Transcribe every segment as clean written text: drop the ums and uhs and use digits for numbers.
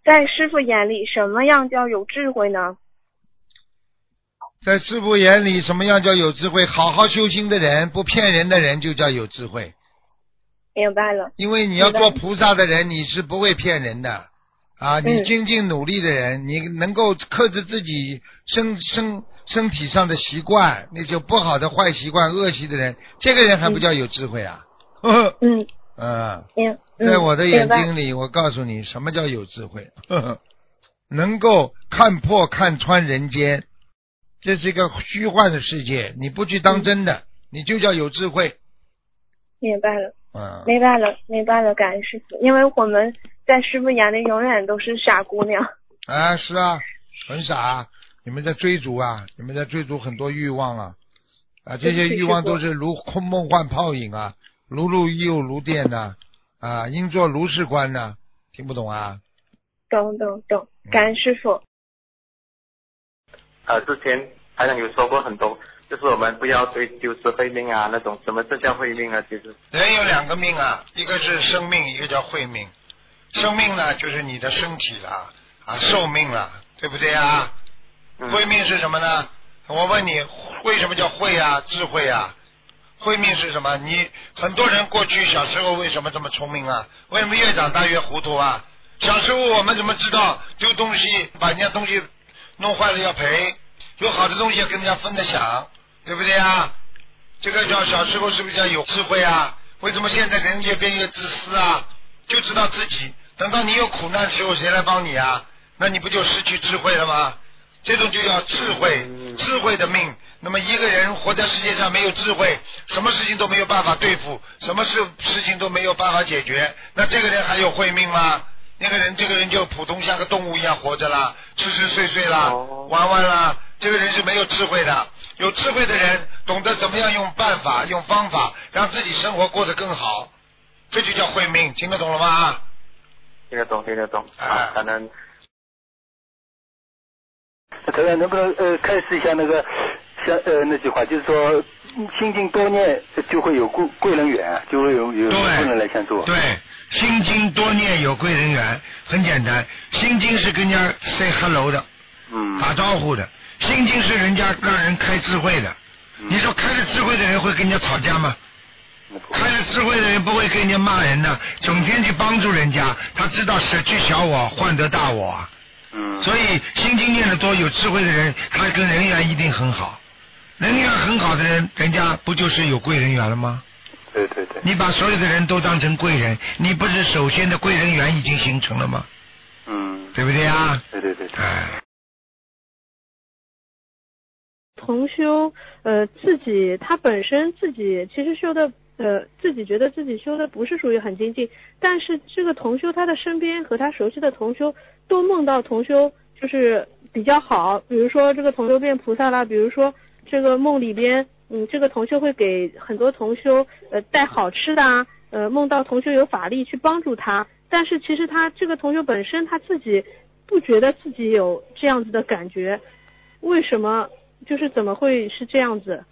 在师父眼里，什么样叫有智慧呢？ 在师父眼里，什么样叫有智慧？好好修心的人，不骗人的人，就叫有智慧。 明白了。 因为你要做菩萨的人，你是不会骗人的啊！你精进努力的人，你能够克制自己身体上的习惯，那些不好的坏习惯、恶习的人，这个人还不叫有智慧啊！在我的眼睛里，我告诉你，什么叫有智慧？能够看破看穿人间，这是一个虚幻的世界，你不去当真的，你就叫有智慧。 明白了。明白了，感恩师父。因为我们在师父眼里永远都是傻姑娘。 啊，是啊，很傻。你们在追逐啊，你们在追逐很多欲望啊，这些欲望都是如空梦幻泡影啊，如露亦又如电呐，应作如是观呐，听不懂啊？ 懂，感恩师父。 之前好像有说过很多，就是我们不要追求是慧命啊那种。什么是叫慧命啊？其实人有两个命啊，一个是生命，一个叫慧命。生命呢，就是你的身体了寿命了，对不对啊？慧命是什么呢？我问你，为什么叫慧啊？智慧啊？慧命是什么？你很多人过去小时候为什么这么聪明啊？为什么越长大越糊涂啊？小时候我们怎么知道丢东西把人家东西弄坏了要赔，有好的东西要跟人家分着享，对不对啊？这个叫小时候是不是叫有智慧啊？为什么现在人越变越自私啊？就知道自己，等到你有苦难的时候谁来帮你啊？那你不就失去智慧了吗？这种就叫智慧，智慧的命。那么一个人活在世界上没有智慧，什么事情都没有办法对付，什么事情都没有办法解决，那这个人还有慧命吗？这个人就普通像个动物一样活着啦，吃睡睡啦，玩啦，这个人是没有智慧的。有智慧的人懂得怎么样用办法用方法让自己生活过得更好，这就叫慧命，听得懂了吗？ 听得懂。可能这个能不能开示一下那个那句话，就是说心经多念就会有贵人缘，就会有贵人来相助。 对，心经多念有贵人缘，很简单。心经是跟人家 say hello 的，打招呼的。心经是人家让人开智慧的。你说开了智慧的人会跟人家吵架吗？开了智慧的人不会跟人家骂人的，整天去帮助人家，他知道舍去小我换得大我。所以心经念得多有智慧的人，他跟人缘一定很好。人缘很好的人，人家不就是有贵人缘了吗？ 对。 你把所有的人都当成贵人，你不是首先的贵人缘已经形成了吗？对不对啊？ 对。 同修他本身自己其实修的自己觉得自己修的不是属于很精进，但是这个同修他的身边和他熟悉的同修都梦到同修就是比较好，比如说这个同修变菩萨啦，比如说这个梦里边这个同修会给很多同修带好吃的啊，梦到同修有法力去帮助他，但是其实他这个同修本身他自己不觉得自己有这样子的感觉，为什么就是怎么会是这样子？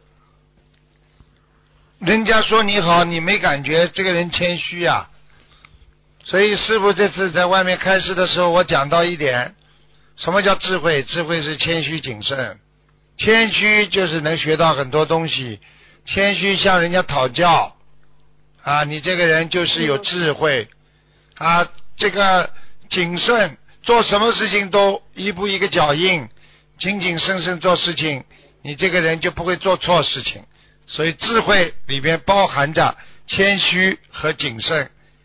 人家说你好你没感觉，这个人谦虚啊。所以师父这次在外面开示的时候，我讲到一点，什么叫智慧？智慧是谦虚谨慎，谦虚就是能学到很多东西，谦虚向人家讨教啊，你这个人就是有智慧啊。这个谨慎，做什么事情都一步一个脚印，谨谨慎慎做事情，你这个人就不会做错事情。所以智慧里边包含着谦虚和谨慎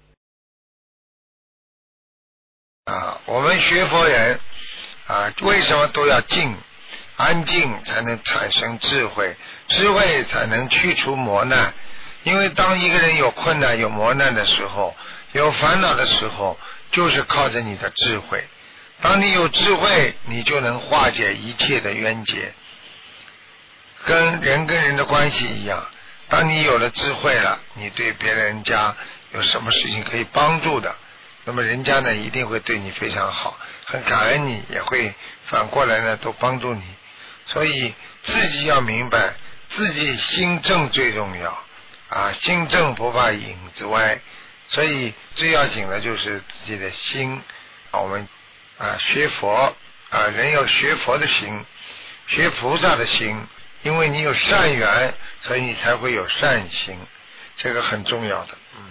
啊。我们学佛人啊，为什么都要静？安静才能产生智慧，智慧才能去除磨难。因为当一个人有困难有磨难的时候，有烦恼的时候，就是靠着你的智慧。当你有智慧，你就能化解一切的冤结。跟人的关系一样，当你有了智慧了，你对别人家有什么事情可以帮助的，那么人家呢一定会对你非常好，很感恩你，也会反过来呢都帮助你。所以自己要明白，自己心正最重要啊，心正不怕影子歪。所以最要紧的就是自己的心我们学佛人有学佛的心，学菩萨的心，因为你有善缘，所以你才会有善心，这个很重要的。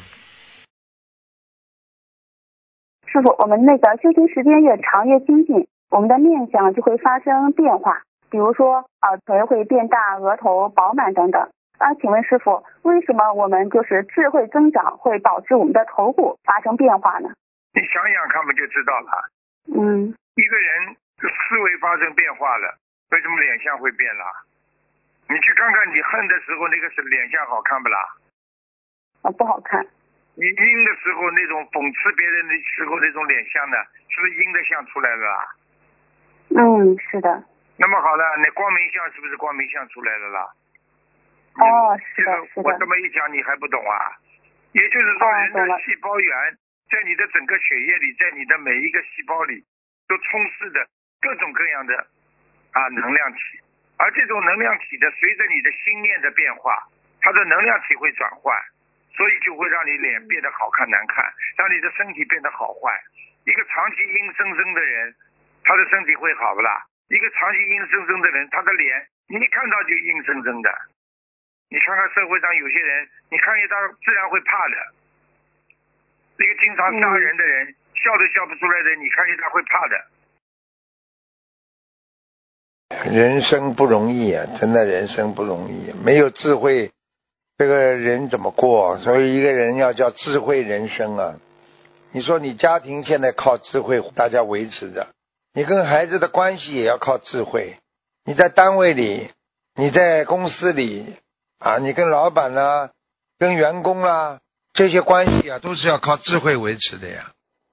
师父，我们修行时间越长越精进，我们的面相就会发生变化，比如说耳垂会变大，额头饱满等等。请问师父，为什么我们就是智慧增长会导致我们的头部发生变化呢？ 你想想看不就知道了。一个人思维发生变化了，为什么脸相会变了？你去看看你恨的时候那个是脸相好看不啦？ 不好看。 你阴的时候那种讽刺别人的时候那种脸相呢，是不是阴的相出来了啦？ 是的。 那么好了，那光明相是不是光明相出来了啦？ 是的。 我这么一讲你还不懂啊？也就是说人的细胞源在你的整个血液里，在你的每一个细胞里都充斥着各种各样的能量体，而这种能量体的随着你的心念的变化，它的能量体会转换，所以就会让你脸变得好看难看，让你的身体变得好坏。一个长期阴森森的人，他的身体会好不啦？一个长期阴森森的人，他的脸你一看到就阴森森的。你看看社会上有些人，你看见他自然会怕的。那个经常杀人的人，笑都笑不出来的，你看见他会怕的。人生不容易啊，真的人生不容易，没有智慧这个人怎么过？所以一个人要叫智慧人生啊。你说你家庭现在靠智慧大家维持着，你跟孩子的关系也要靠智慧，你在单位里，你在公司里你跟老板啦，跟员工啦，这些关系都是要靠智慧维持的呀。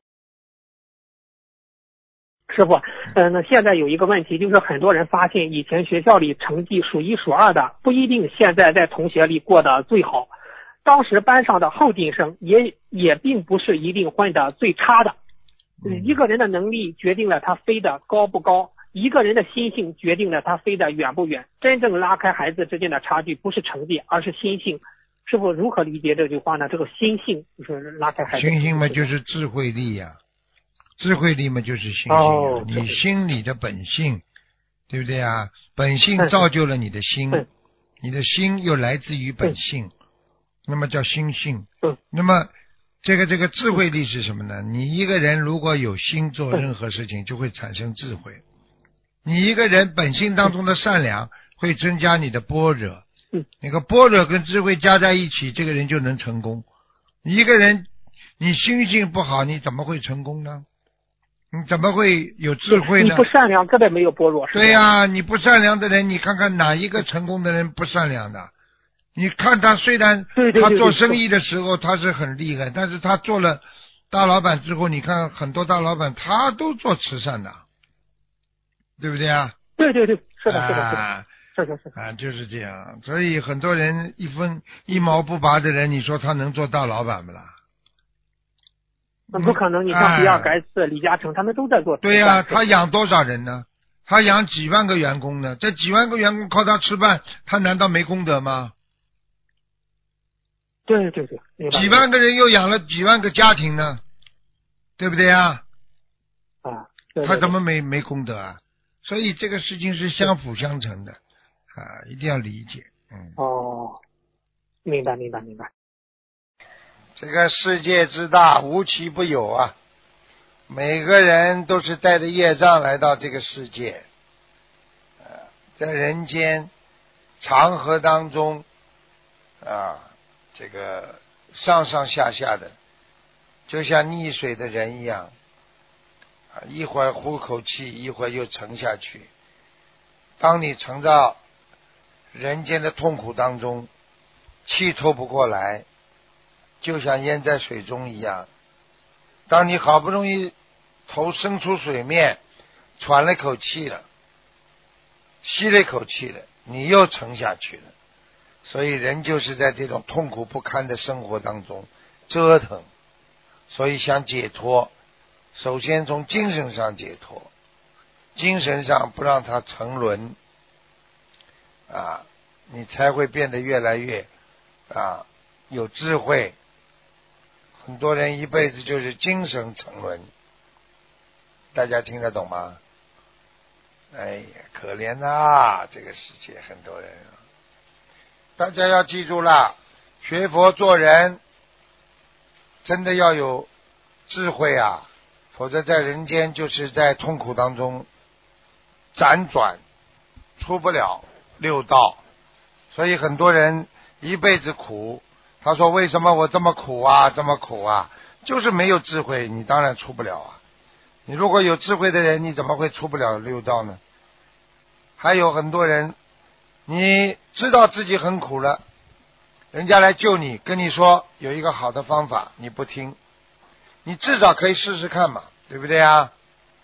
师傅，那现在有一个问题，就是很多人发现以前学校里成绩数一数二的，不一定现在在同学里过得最好。当时班上的后进生也并不是一定混得最差的。一个人的能力决定了他飞得高不高，一个人的心性决定了他飞得远不远。真正拉开孩子之间的差距不是成绩，而是心性。师傅如何理解这句话呢？这个心性就是拉开孩子。 心性嘛，就是智慧力呀。智慧力嘛，就是心性你心里的本性，对不对啊？本性造就了你的心，你的心又来自于本性，那么叫心性。那么这个智慧力是什么呢？你一个人如果有心做任何事情，就会产生智慧。你一个人本性当中的善良会增加你的般若，那个般若跟智慧加在一起，这个人就能成功。一个人你心性不好，你怎么会成功呢？你怎么会有智慧呢？ 你不善良根本没有般若。 对呀，你不善良的人，你看看哪一个成功的人不善良的？你看他虽然他做生意的时候他是很厉害，但是他做了大老板之后，你看很多大老板他都做慈善的，对不对啊？ 对，是的，是就是这样。所以很多人一毛不拔的人，你说他能做大老板不啦？ 不可能。你像比尔盖茨、李嘉诚他们都在做。 对呀，他养多少人呢？他养几万个员工呢？这几万个员工靠他吃饭，他难道没功德吗？ 对， 几万个人又养了几万个家庭呢，对不对啊？ 对， 他怎么没功德啊？所以这个事情是相辅相成的一定要理解。 明白。 这个世界之大，无奇不有啊！每个人都是带着业障来到这个世界，在人间长河当中这个上上下下的，就像溺水的人一样一会儿呼口气，一会儿又沉下去。当你沉到人间的痛苦当中，气透不过来，就像淹在水中一样。当你好不容易头伸出水面，喘了口气了，吸了一口气了，你又沉下去了。所以人就是在这种痛苦不堪的生活当中折腾。所以想解脱，首先从精神上解脱，精神上不让它沉沦你才会变得越来越有智慧。很多人一辈子就是精神沉沦， 大家听得懂吗？哎呀，可怜呐，这个世界很多人，大家要记住了，学佛做人真的要有智慧啊，否则在人间就是在痛苦当中辗转，出不了六道。所以很多人一辈子苦，他说为什么我这么苦啊，这么苦啊，就是没有智慧，你当然出不了啊。你如果有智慧的人，你怎么会出不了六道呢？还有很多人，你知道自己很苦了，人家来救你，跟你说有一个好的方法，你不听，你至少可以试试看嘛，对不对啊？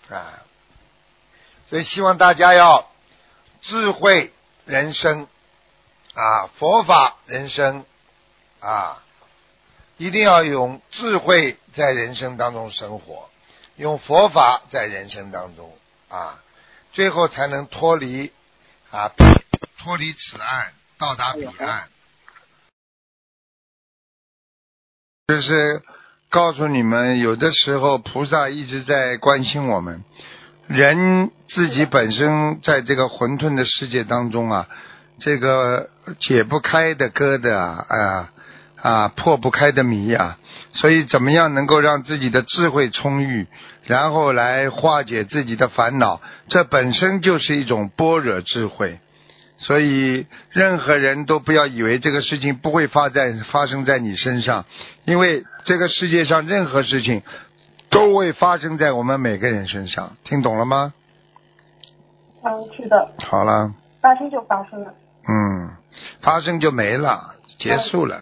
所以希望大家要智慧人生啊，佛法人生啊，一定要用智慧在人生当中生活，用佛法在人生当中啊，最后才能脱离此岸，到达彼岸。就是告诉你们，有的时候菩萨一直在关心我们，人自己本身在这个混沌的世界当中啊，这个解不开的疙瘩破不开的谜啊，所以怎么样能够让自己的智慧充裕，然后来化解自己的烦恼，这本身就是一种般若智慧。所以任何人都不要以为这个事情不会发生在你身上，因为这个世界上任何事情都会发生在我们每个人身上，听懂了吗？ 是的。 好了。 发生就发生了。 发生就没了，结束了。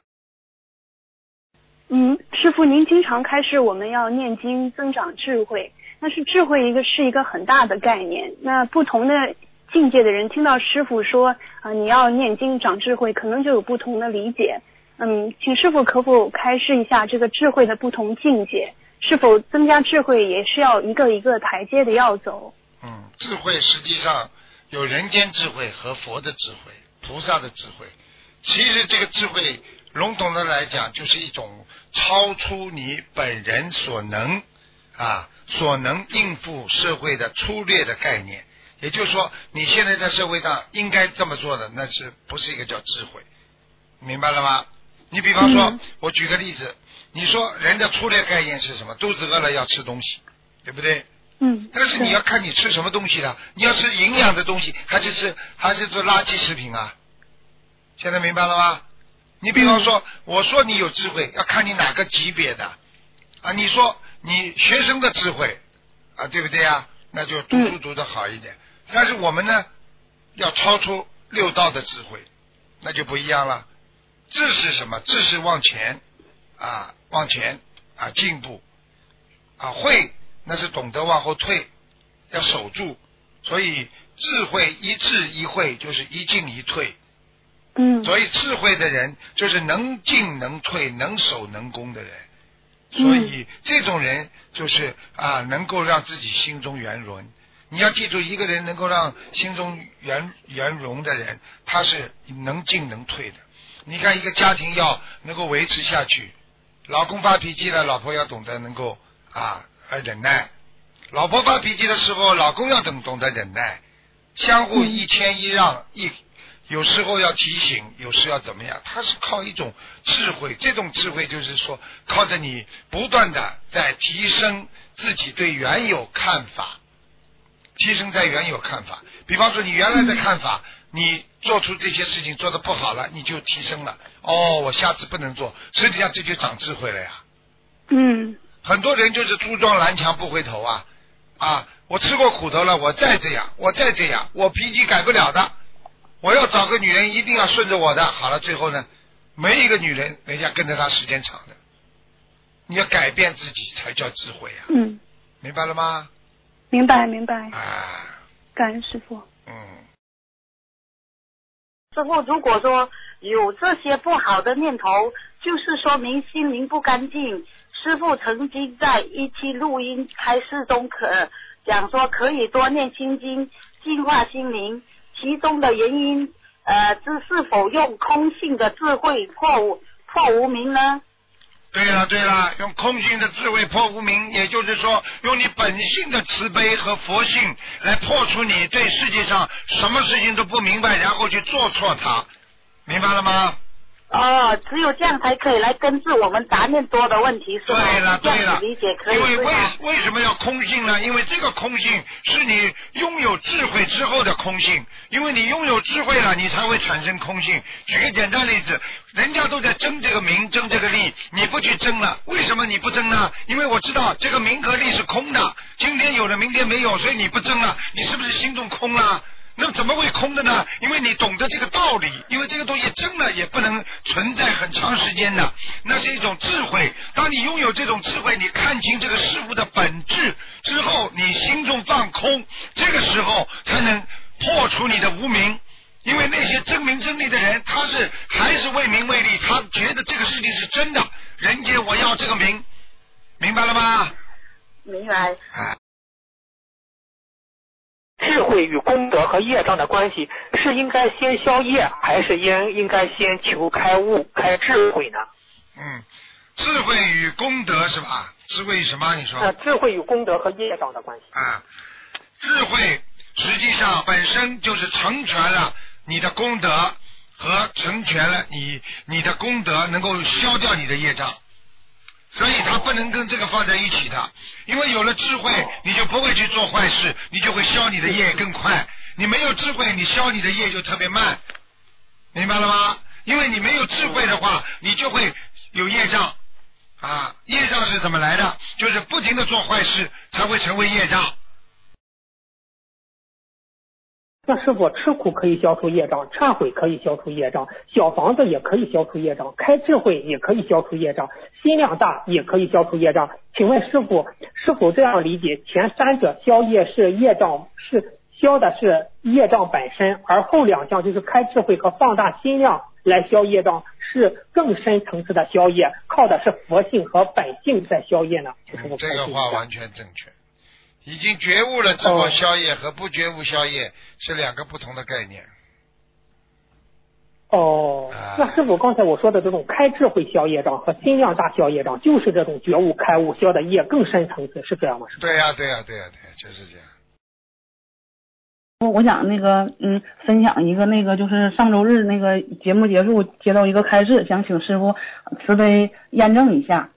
师父，您经常开示我们要念经增长智慧，但是智慧是一个很大的概念，那不同的境界的人听到师父说你要念经长智慧，可能就有不同的理解。请师父可否开示一下这个智慧的不同境界，是否增加智慧也是要一个一个台阶的要走？ 智慧实际上有人间智慧和佛的智慧，菩萨的智慧。其实这个智慧笼统的来讲，就是一种超出你本人所能应付社会的粗略的概念。也就是说，你现在在社会上应该这么做的，那是不是一个叫智慧？明白了吗？你比方说，我举个例子，你说人的粗略概念是什么？肚子饿了要吃东西，对不对？但是你要看你吃什么东西了，你要吃营养的东西，还是做垃圾食品啊？现在明白了吗？你比方说，我说你有智慧，要看你哪个级别的你说你学生的智慧对不对啊？那就读书读得好一点。但是我们呢，要超出六道的智慧，那就不一样了。智是什么？智是往前进步慧那是懂得往后退，要守住。所以智慧一智一慧就是一进一退。所以智慧的人就是能进能退，能守能攻的人。所以这种人就是能够让自己心中圆融。你要记住，一个人能够让心中圆融的人，他是能进能退的。你看一个家庭要能够维持下去，老公发脾气了，老婆要懂得能够忍耐；老婆发脾气的时候，老公要懂得忍耐，相互一谦一让，有时候要提醒，有时要怎么样，它是靠一种智慧。这种智慧就是说，靠着你不断的在提升自己对原有看法，比方说你原来的看法，你做出这些事情做得不好了，你就提升了。我下次不能做，实际上这就长智慧了呀。很多人就是猪撞南墙不回头我吃过苦头了，我再这样，我脾气改不了的，我要找个女人一定要顺着我的。好了，最后呢，没一个女人人家跟着他时间长的。你要改变自己才叫智慧明白了吗？ 明白感恩师父。 师父，如果说有这些不好的念头，就是说明心灵不干净。师父曾经在一期录音开示中讲说可以多念心经，净化心灵，其中的原因是否用空性的智慧破无明呢？ 对了，用空性的智慧破无明，也就是说，用你本性的慈悲和佛性来破除你对世界上什么事情都不明白，然后去做错它，明白了吗？ 只有这样才可以来根治我们杂念多的问题，是吧？ 对了， 理解可以。 因为为什么要空性呢？因为这个空性是你拥有智慧之后的空性，因为你拥有智慧了，你才会产生空性。举个简单例子，人家都在争这个名，争这个利，你不去争了，为什么你不争呢？因为我知道这个名和利是空的，今天有了，明天没有，所以你不争了，你是不是心中空了？那么怎么会空的呢？因为你懂得这个道理，因为这个东西真的也不能存在很长时间的，那是一种智慧。当你拥有这种智慧，你看清这个事物的本质之后，你心中放空，这个时候才能破除你的无明。因为那些争名争利的人，他是还是为名为利，他觉得这个事情是真的，人间我要这个名，明白了吗？ 明白。 智慧与功德和业障的关系是应该先消业，还是应该先求开悟开智慧呢？ 智慧与功德是吧？智慧与什么？你说？ 智慧与功德和业障的关系。 智慧实际上本身就是成全了你的功德和成全了你的功德，能够消掉你的业障。所以它不能跟这个放在一起的，因为有了智慧，你就不会去做坏事，你就会消你的业更快。你没有智慧，你消你的业就特别慢，明白了吗？因为你没有智慧的话，你就会有业障业障是怎么来的？就是不停的做坏事才会成为业障。 那师父，吃苦可以消除业障，忏悔可以消除业障，小房子也可以消除业障，开智慧也可以消除业障，心量大也可以消除业障。请问师父，是否这样理解，前三者消业是业障，是消的是业障本身，而后两项就是开智慧和放大心量来消业障，是更深层次的消业，靠的是佛性和本性在消业呢？ 这个话完全正确。已经觉悟了之后消业和不觉悟消业是两个不同的概念。 那师父刚才我说的这种开智慧消业障和心量大消业障，就是这种觉悟开悟消的业更深层次，是这样吗？ 对呀，就是这样。 我想分享一个就是上周日那个节目结束接到一个开示，想请师父慈悲验证一下。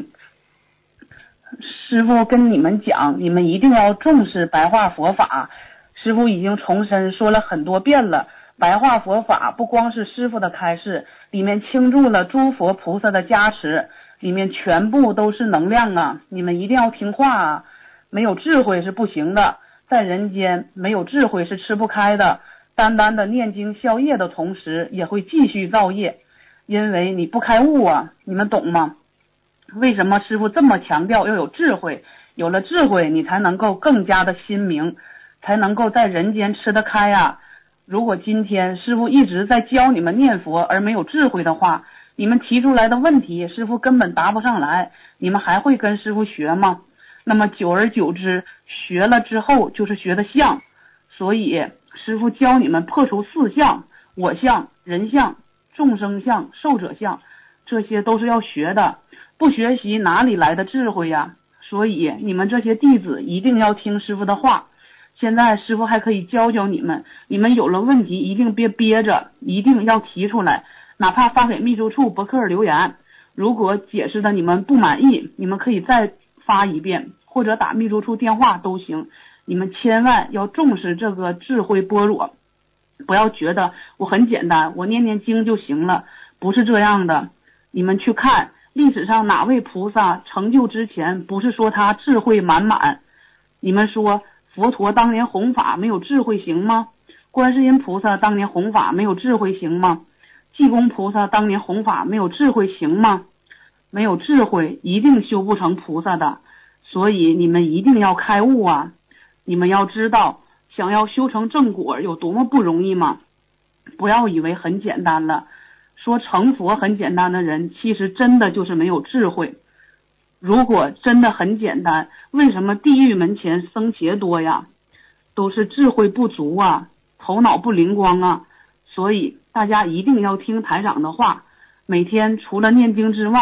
师父跟你们讲，你们一定要重视白话佛法。师父已经重申说了很多遍了，白话佛法不光是师父的开示，里面倾注了诸佛菩萨的加持，里面全部都是能量啊！你们一定要听话啊！没有智慧是不行的，在人间没有智慧是吃不开的。单单的念经消业的同时，也会继续造业，因为你不开悟啊！你们懂吗？为什么师父这么强调要有智慧？有了智慧，你才能够更加的心明，才能够在人间吃得开啊！如果今天师父一直在教你们念佛而没有智慧的话，你们提出来的问题师父根本答不上来，你们还会跟师父学吗？那么久而久之，学了之后就是学的相，所以师父教你们破除四相：我相、人相、众生相、寿者相，这些都是要学的。不学习哪里来的智慧呀？所以你们这些弟子一定要听师父的话。现在师父还可以教教你们，你们有了问题一定别憋着，一定要提出来，哪怕发给秘书处博客留言。如果解释的你们不满意，你们可以再发一遍，或者打秘书处电话都行。你们千万要重视这个智慧般若，不要觉得我很简单，我念念经就行了，不是这样的。你们去看历史上哪位菩萨成就之前不是说他智慧满满？你们说佛陀当年弘法没有智慧行吗？观世音菩萨当年弘法没有智慧行吗？济公菩萨当年弘法没有智慧行吗？没有智慧一定修不成菩萨的，所以你们一定要开悟啊！你们要知道，想要修成正果有多么不容易吗？不要以为很简单了。说成佛很简单的人，其实真的就是没有智慧。如果真的很简单，为什么地狱门前僧伽多呀？都是智慧不足啊，头脑不灵光啊。所以大家一定要听台长的话，每天除了念经之外，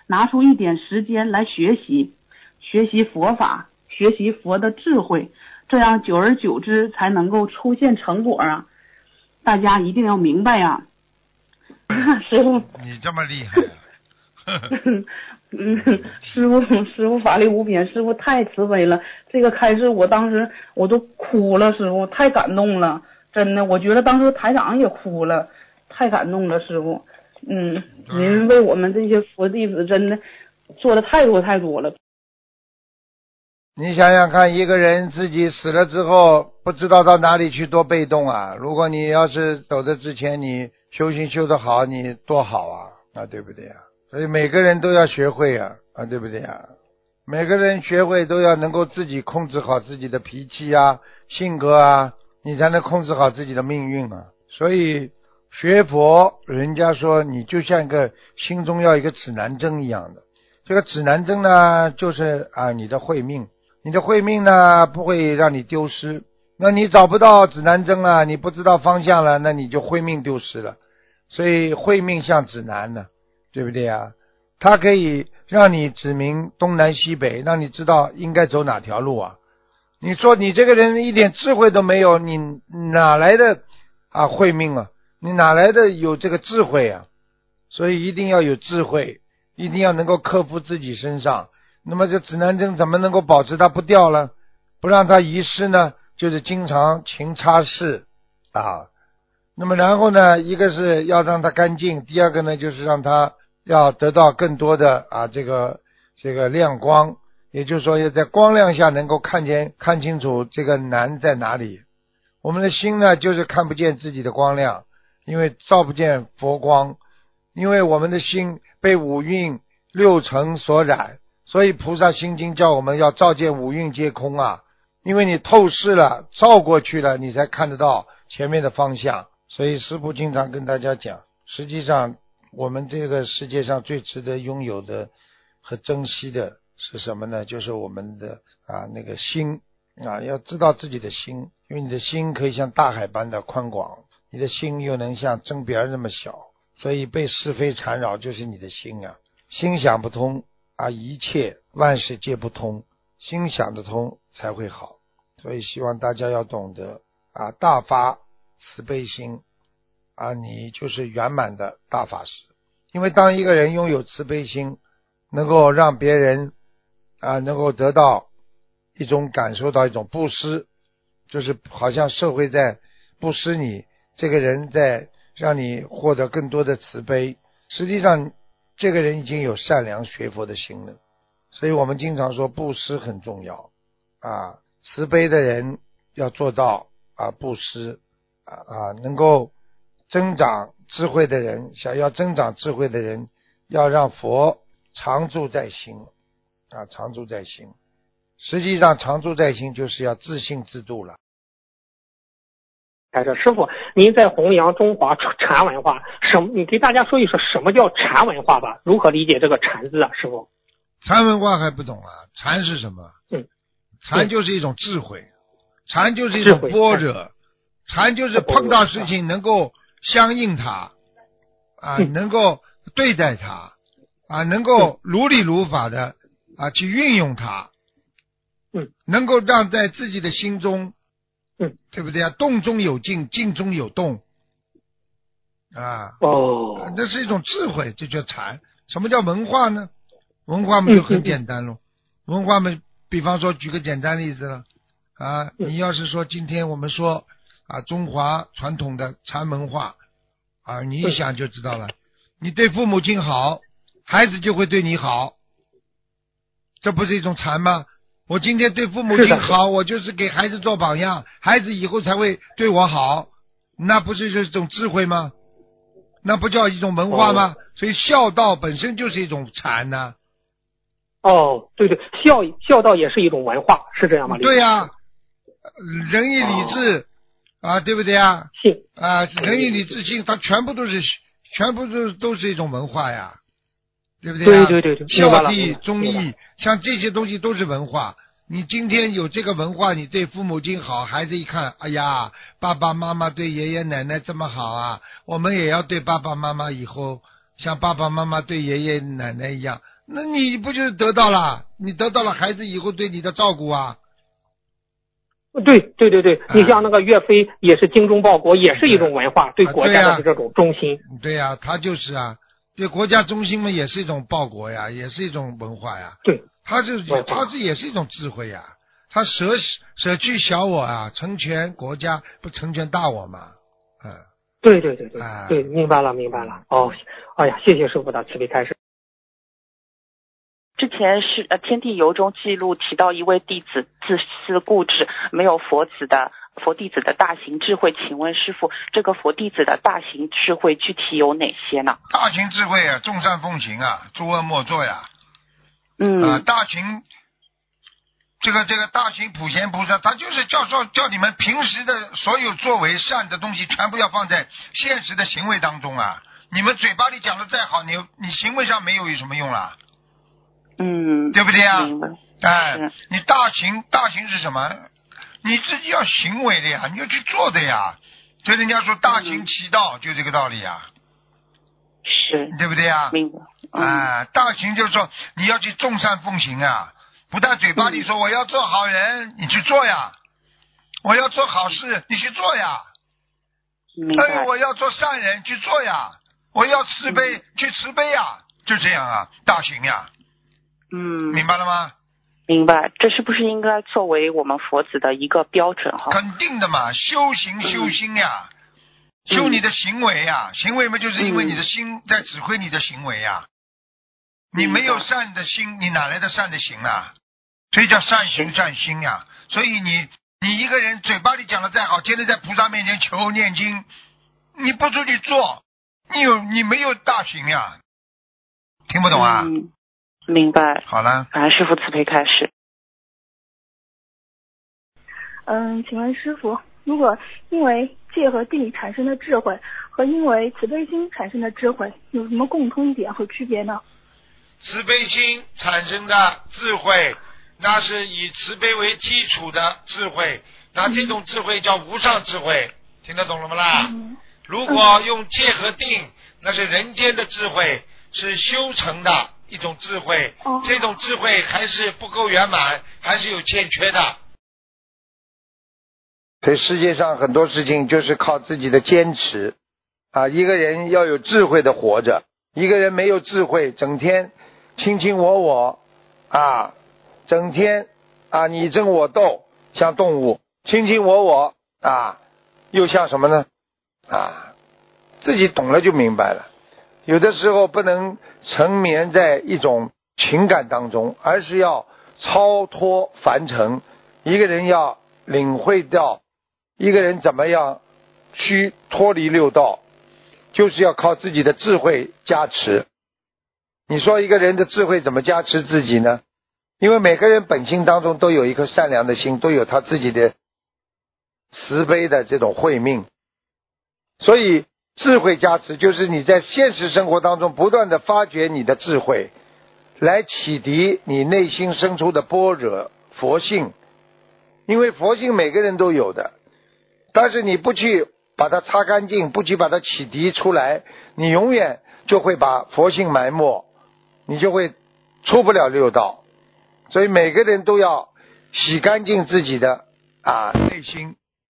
拿出一点时间来学习佛法，学习佛的智慧，这样久而久之才能够出现成果啊！大家一定要明白呀。师傅， 你这么厉害师傅法力无边，师傅太慈悲了。这个开示我当时我都哭了，师傅太感动了，真的，我觉得当时台长也哭了，太感动了，师傅。您为我们这些佛弟子真的做的太多了。 你想想看，一个人自己死了之后不知道到哪里去，多被动啊！如果你要是走的之前你修行修得好，你多好啊，对不对啊？所以每个人都要学会啊，对不对啊？每个人学会都要能够自己控制好自己的脾气啊、性格啊，你才能控制好自己的命运啊。所以学佛，人家说你就像一个心中要一个指南针一样的，这个指南针呢，就是你的慧命。你的慧命呢，不会让你丢失。那你找不到指南针了，你不知道方向了，那你就慧命丢失了。所以慧命像指南呢，对不对啊？它可以让你指明东南西北，让你知道应该走哪条路啊。你说你这个人一点智慧都没有，你哪来的慧命啊？你哪来的有这个智慧啊？所以一定要有智慧，一定要能够克服自己身上。那么这指南针怎么能够保持它不掉了，不让它遗失呢？就是经常勤擦拭那么然后呢，一个是要让它干净，第二个呢就是让它要得到更多的这个亮光，也就是说要在光亮下能够看清楚这个难在哪里。我们的心呢就是看不见自己的光亮，因为照不见佛光，因为我们的心被五蕴六尘所染，所以菩萨心经叫我们要照见五蕴皆空啊，因为你透视了，照过去了，你才看得到前面的方向。所以师父经常跟大家讲，实际上我们这个世界上最值得拥有的和珍惜的是什么呢？就是我们的那个心要知道自己的心，因为你的心可以像大海般的宽广，你的心又能像针边那么小，所以被是非缠绕就是你的心心想不通一切万事皆不通，心想得通才会好。所以希望大家要懂得大发慈悲心你就是圆满的大法师。因为当一个人拥有慈悲心，能够让别人能够得到一种感受到一种布施，就是好像社会在布施你，这个人在让你获得更多的慈悲，实际上这个人已经有善良学佛的心了。所以我们经常说布施很重要慈悲的人要做到布施能够增长智慧的人，想要增长智慧的人，要让佛常住在心常住在心。实际上常住在心就是要自信自度了。 师父，您在弘扬中华禅文化，你给大家说一说什么叫禅文化吧？如何理解这个禅字师父？ 禅文化还不懂禅是什么？禅就是一种智慧，禅就是一种般若，禅就是碰到事情能够相应它能够对待它能够如理如法的去运用它能够让在自己的心中对不对动中有静，静中有动那是一种智慧，这叫禅。什么叫文化呢？文化嘛就很简单咯文化嘛比方说举个简单例子了你要是说今天我们说中华传统的禅文化你一想就知道了，你对父母亲好，孩子就会对你好，这不是一种禅吗？我今天对父母亲好，我就是给孩子做榜样，孩子以后才会对我好，那不是一种智慧吗？那不叫一种文化吗？所以孝道本身就是一种禅对对，孝道也是一种文化，是这样吗？ 对仁义礼智对不对信仁义礼智信，它全部都是一种文化呀，对不对对孝悌忠义，像这些东西都是文化。你今天有这个文化，你对父母亲好，孩子一看，哎呀，爸爸妈妈对爷爷奶奶这么好我们也要对爸爸妈妈以后像爸爸妈妈对爷爷奶奶一样， 那你不就是得到了？你得到了孩子以后对你的照顾啊。 对，你像那个岳飞也是精忠报国，也是一种文化，对国家的这种忠心。 对呀，他就是啊，对国家忠心嘛，也是一种报国呀，也是一种文化呀。 对， 他这也是一种智慧呀。他舍去小我啊，成全国家，不成全大我嘛？ 对，明白了。哦，哎呀，谢谢师傅的慈悲开示。 之前是天地游中记录提到一位弟子自私固执，没有佛弟子的大型智慧，请问师父，这个佛弟子的大型智慧具体有哪些呢？ 大型智慧啊，众善奉行啊，诸恶莫作呀。大型这个大型普贤菩萨，他就是叫你们平时的所有作为善的东西，全部要放在现实的行为当中啊。你们嘴巴里讲的再好，你行为上没有什么用啦。对不对啊？你大行是什么？你自己要行为的呀，你要去做的呀。所以人家说大行其道，就这个道理呀。 是， 对不对呀？ 明白。 大行就是说你要去众善奉行啊，不但嘴巴里说我要做好人，你去做呀；我要做好事，你去做呀。我要做善人，去做呀；我要慈悲，去慈悲呀，就这样啊，大行呀。明白了吗？ 明白，这是不是应该作为我们佛子的一个标准哈？ 肯定的嘛，修心呀，修你的行为呀，行为嘛就是因为你的心在指挥你的行为呀。你没有善的心，你哪来的善的行啊？所以叫善行善心呀。所以你一个人嘴巴里讲的再好，天天在菩萨面前求念经，你不出去做，你没有大行呀。听不懂啊？ 明白。 好了， 感恩师父慈悲开示。 请问师父，如果因为戒和定产生的智慧和因为慈悲心产生的智慧有什么共通点和区别呢？ 慈悲心产生的智慧，那是以慈悲为基础的智慧，那这种智慧叫无上智慧，听得懂了吗啦？如果用戒和定，那是人间的智慧，是修成的一种智慧，这种智慧还是不够圆满，还是有欠缺的。所以世界上很多事情就是靠自己的坚持啊！一个人要有智慧的活着，一个人没有智慧，整天卿我啊，整天啊你争我斗，像动物卿我啊，又像什么呢？啊，自己懂了就明白了。有的时候不能沉湎在一种情感当中，而是要超脱凡尘。一个人要领会到一个人怎么样去脱离六道，就是要靠自己的智慧加持。你说一个人的智慧怎么加持自己呢？因为每个人本性当中都有一颗善良的心，都有他自己的慈悲的这种慧命，所以智慧加持就是你在现实生活当中不断的发掘你的智慧，来启迪你内心深处的般若佛性。因为佛性每个人都有的，但是你不去把它擦干净，不去把它启迪出来，你永远就会把佛性埋没，你就会出不了六道。所以每个人都要洗干净自己的内心。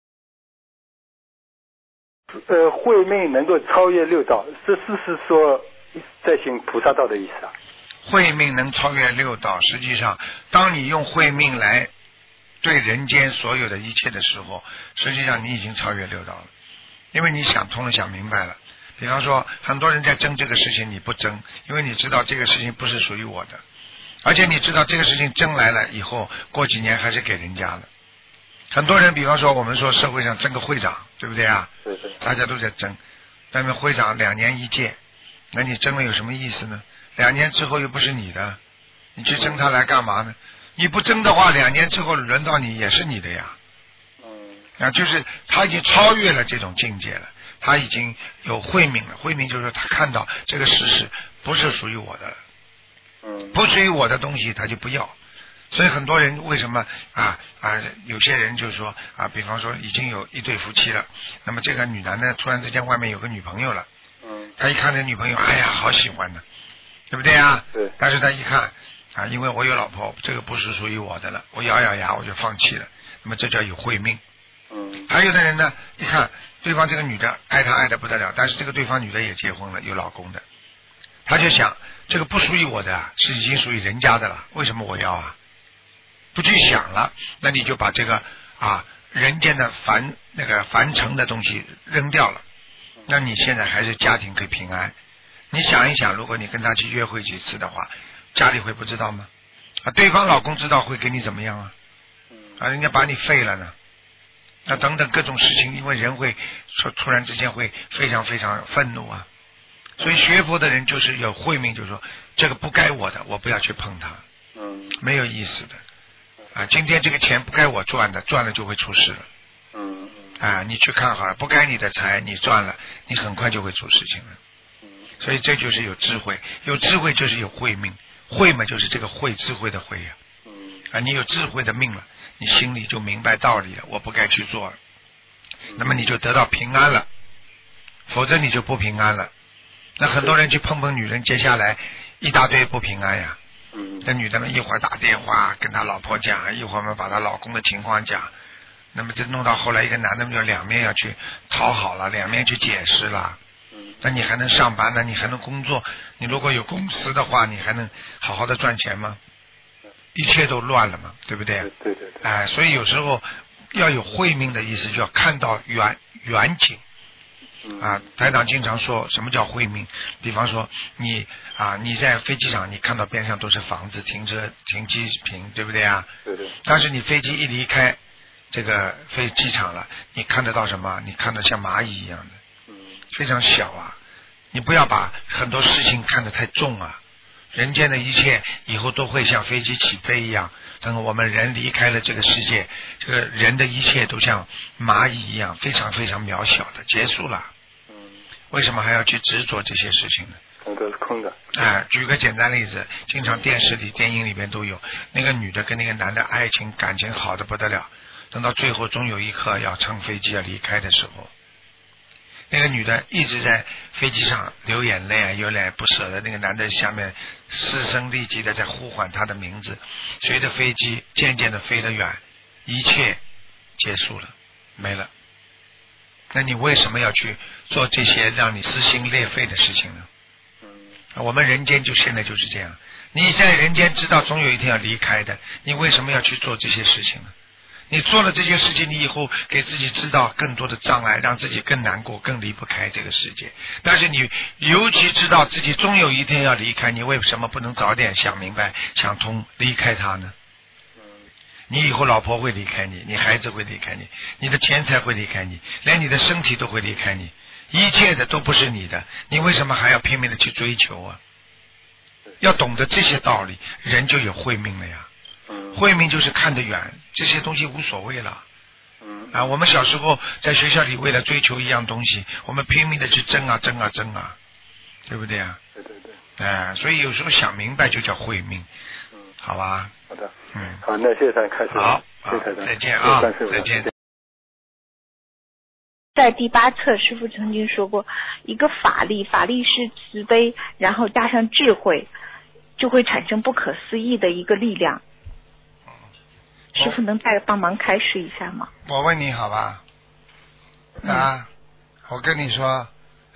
慧命能够超越六道，这是说在行菩萨道的意思啊？ 慧命能超越六道，实际上当你用慧命来对人间所有的一切的时候，实际上你已经超越六道了，因为你想通了，想明白了。比方说很多人在争这个事情，你不争，因为你知道这个事情不是属于我的，而且你知道这个事情争来了以后过几年还是给人家的。很多人比方说我们说社会上争个会长，对不对啊？ 对， 大家都在争，但是会长2年一届，那你争了有什么意思呢？2年之后又不是你的，你去争他来干嘛呢？你不争的话，2年之后轮到你也是你的呀。就是他已经超越了这种境界了，他已经有慧命了。慧命就是说他看到这个事实不是属于我的，不属于我的东西他就不要。所以很多人为什么有些人就是说比方说已经有一对夫妻了，那么这个女男的突然之间外面有个女朋友了，他一看这女朋友，哎呀好喜欢的， 对不对啊？ 对。 但是他一看啊，因为我有老婆，这个不是属于我的了，我咬咬牙我就放弃了，那么这叫有慧命。还有的人呢，一看对方这个女的爱他爱的不得了，但是这个对方女的也结婚了，有老公的，他就想这个不属于我的啊，是已经属于人家的了，为什么我要啊？不去想了，那你就把这个人间的凡尘的东西扔掉了，那你现在还是家庭可以平安。你想一想，如果你跟他去约会几次的话，家里会不知道吗？对方老公知道会给你怎么样啊？人家把你废了呢？等等各种事情，因为人会说突然之间会非常非常愤怒啊。所以学佛的人就是有慧命，就是说这个不该我的，我不要去碰它，没有意思的。今天这个钱不该我赚的，赚了就会出事了。你去看好了，不该你的财你赚了，你很快就会出事情了。所以这就是有智慧，有智慧就是有慧命，慧嘛就是这个慧，智慧的慧呀。你有智慧的命了，你心里就明白道理了，我不该去做了，那么你就得到平安了，否则你就不平安了。那很多人去碰碰女人，接下来一大堆不平安呀。那女的们一会儿打电话跟他老婆讲，一会儿嘛把她老公的情况讲，那么这弄到后来一个男的就两面要去讨好了，两面去解释了。那你还能上班呢？你还能工作？你如果有公司的话，你还能好好的赚钱吗？一切都乱了嘛，对不对？对。所以有时候要有慧命的意思，就要看到远景。台长经常说什么叫慧命？比方说你在飞机场，你看到边上都是房子、停机坪，对不对啊？对。但是你飞机一离开这个飞机场了，你看得到什么？你看得像蚂蚁一样的，非常小啊。你不要把很多事情看得太重啊。人间的一切以后都会像飞机起飞一样，等我们人离开了这个世界，这个人的一切都像蚂蚁一样，非常非常渺小的结束了。为什么还要去执着这些事情呢？都是空的。举个简单例子，经常电视里、电影里边都有，那个女的跟那个男的爱情感情好的不得了，等到最后终有一刻要乘飞机要离开的时候，那个女的一直在飞机上流眼泪，有点不舍得，那个男的下面嘶声力竭的在呼唤她的名字，随着飞机渐渐的飞得远，一切结束了，没了。那你为什么要去做这些让你撕心裂肺的事情呢？我们人间就现在就是这样，你在人间知道总有一天要离开的，你为什么要去做这些事情呢？你做了这些事情，你以后给自己制造更多的障碍，让自己更难过，更离不开这个世界。但是你尤其知道自己终有一天要离开，你为什么不能早点想明白想通离开他呢？你以后老婆会离开你，你孩子会离开你，你的钱财会离开你，连你的身体都会离开你，一切的都不是你的，你为什么还要拼命的去追求啊？要懂得这些道理，人就有慧命了呀。慧命就是看得远，这些东西无所谓了。我们小时候在学校里为了追求一样东西，我们拼命的去争啊，对不对啊？对。所以有时候想明白就叫慧命，好吧？ 好的。好，那谢谢台长，开始。 好， 谢谢台长， 再见啊，再见。 在第8册，师父曾经说过，一个法力是慈悲，然后加上智慧，就会产生不可思议的一个力量。师父能再帮忙开示一下吗？ 我问你好吧？我跟你说，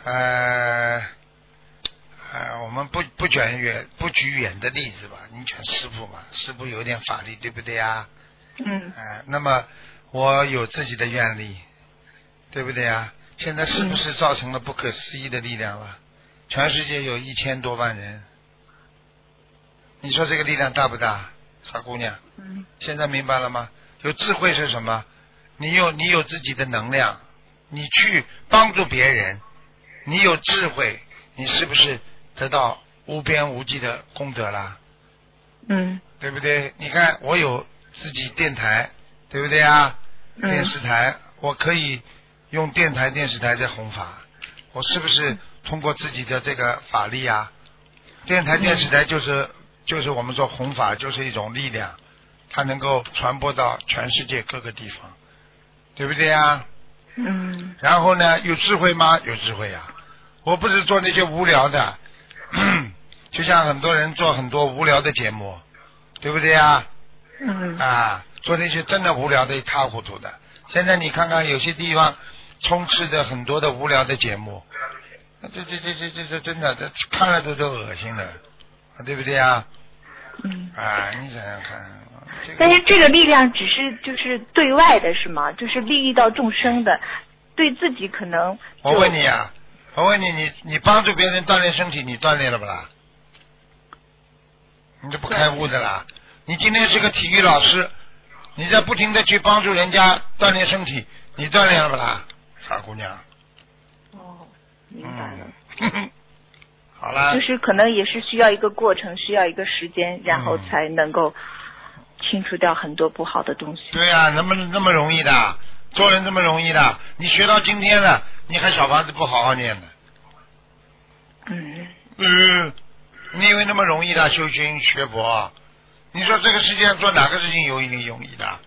我们不举远的例子吧，你选师父吧，师父有点法力，对不对呀？那么我有自己的愿力，对不对呀？现在是不是造成了不可思议的力量了？全世界有1000多万人，你说这个力量大不大？傻姑娘，现在明白了吗？有智慧是什么？你有自己的能量，你去帮助别人，你有智慧，你是不是得到无边无际的功德啦？对不对？你看我有自己电台，对不对啊？电视台，我可以用电台电视台在弘法，我是不是通过自己的这个法力啊？电台电视台就是我们说弘法，就是一种力量，它能够传播到全世界各个地方，对不对啊？然后呢，有智慧吗？有智慧啊！我不是做那些无聊的， 就像很多人做很多无聊的节目，对不对啊？做那些真的无聊的一塌糊涂的。现在你看看有些地方充斥着很多的无聊的节目，这真的，这看了都恶心了，对不对啊？你想想看。 但是这个力量只是就是对外的是吗？就是利益到众生的，对自己可能。 我问你，你帮助别人锻炼身体，你锻炼了不啦？你就不开悟的啦。你今天是个体育老师，你在不停的去帮助人家锻炼身体，你锻炼了不啦，傻姑娘？ 明白了。 好了。 就是可能也是需要一个过程，需要一个时间，然后才能够清除掉很多不好的东西。 对啊，那么容易的，做人这么容易的，你学到今天了，你还小房子不好好念的？你以为那么容易的修行学佛？你说这个世界上做哪个事情容易的？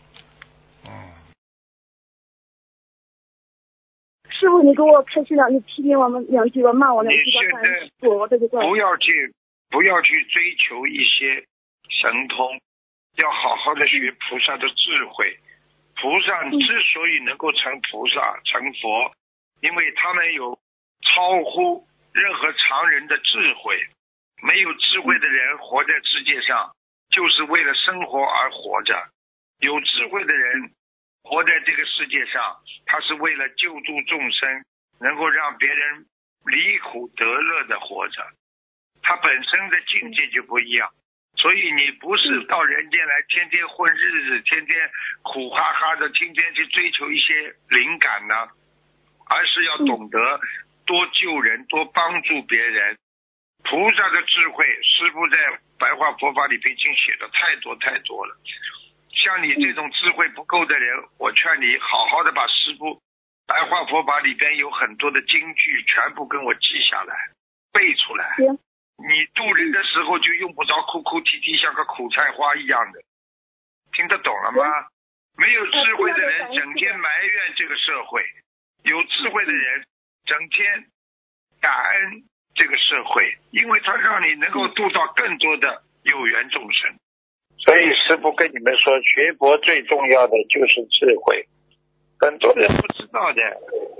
师傅，你给我开示两句，批评我们两句吧，骂我两句吧。我这个不要去追求一些神通，要好好的学菩萨的智慧。菩萨之所以能够成菩萨、成佛，因为他们有超乎任何常人的智慧。没有智慧的人活在世界上，就是为了生活而活着。有智慧的人活在这个世界上，他是为了救助众生，能够让别人离苦得乐的活着。他本身的境界就不一样，所以你不是到人间来天天混日子，天天苦哈哈的，天天去追求一些灵感呢，而是要懂得多救人，多帮助别人。菩萨的智慧，师父在白话佛法里边已经写的太多了。像你这种智慧不够的人，我劝你好好的把师父白话佛法里边有很多的金句全部跟我记下来，背出来。你渡人的时候就用不着哭哭啼啼像个苦菜花一样的，听得懂了吗？没有智慧的人整天埋怨这个社会，有智慧的人整天感恩这个社会，因为它让你能够度到更多的有缘众生。所以师父跟你们说，学佛最重要的就是智慧，很多人不知道的。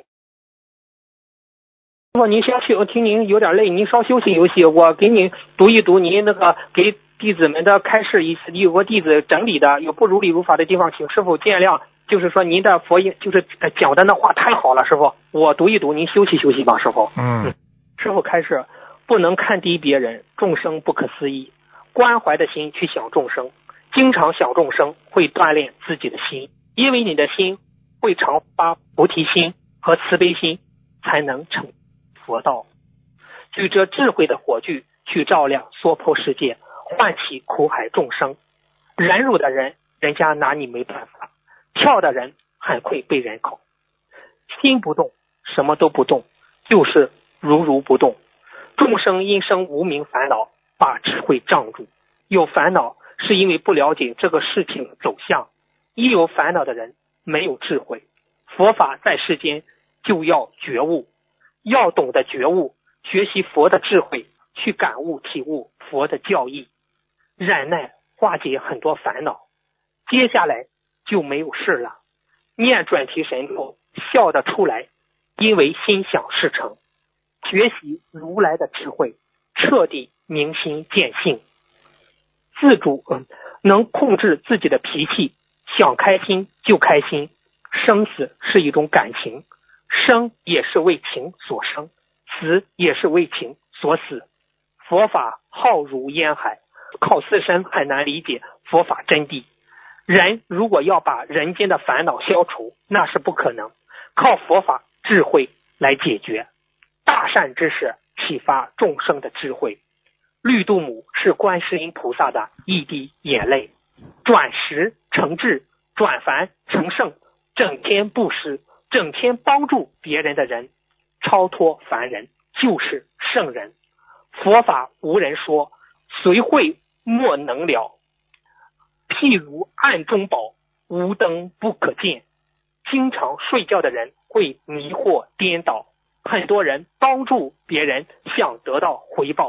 师傅，您先去，我听您有点累，您稍休息休息，我给您读一读您那个给弟子们的开示，有个弟子整理的有不如理如法的地方，请师傅见谅。就是说您的佛言就是讲的那话太好了，师傅，我读一读，您休息休息吧，师傅。师傅开示，不能看低别人，众生不可思议，关怀的心去想众生，经常想众生会锻炼自己的心，因为你的心会常发菩提心和慈悲心，才能成佛道。举着智慧的火炬去照亮娑婆世界，唤起苦海众生。忍辱的人，人家拿你没办法；跳的人，很会被人考。心不动，什么都不动，就是如不动。众生因生无明烦恼，把智慧障住。有烦恼是因为不了解这个事情走向，一有烦恼的人没有智慧。佛法在世间就要觉悟，要懂得觉悟，学习佛的智慧，去感悟体悟佛的教义，忍耐化解很多烦恼，接下来就没有事了。念转提神咒笑得出来，因为心想事成。学习如来的智慧，彻底明心见性，自主能控制自己的脾气，想开心就开心。生死是一种感情，生也是为情所生，死也是为情所死。佛法浩如烟海，靠自身很难理解佛法真谛。人如果要把人间的烦恼消除，那是不可能，靠佛法智慧来解决。大善之事启发众生的智慧。绿度母是观世音菩萨的一滴眼泪，转识成智，转凡成圣，整天布施，整天帮助别人的人，超脱凡人，就是圣人。佛法无人说，谁会莫能了。譬如暗中宝，无灯不可见。经常睡觉的人会迷惑颠倒，很多人帮助别人想得到回报，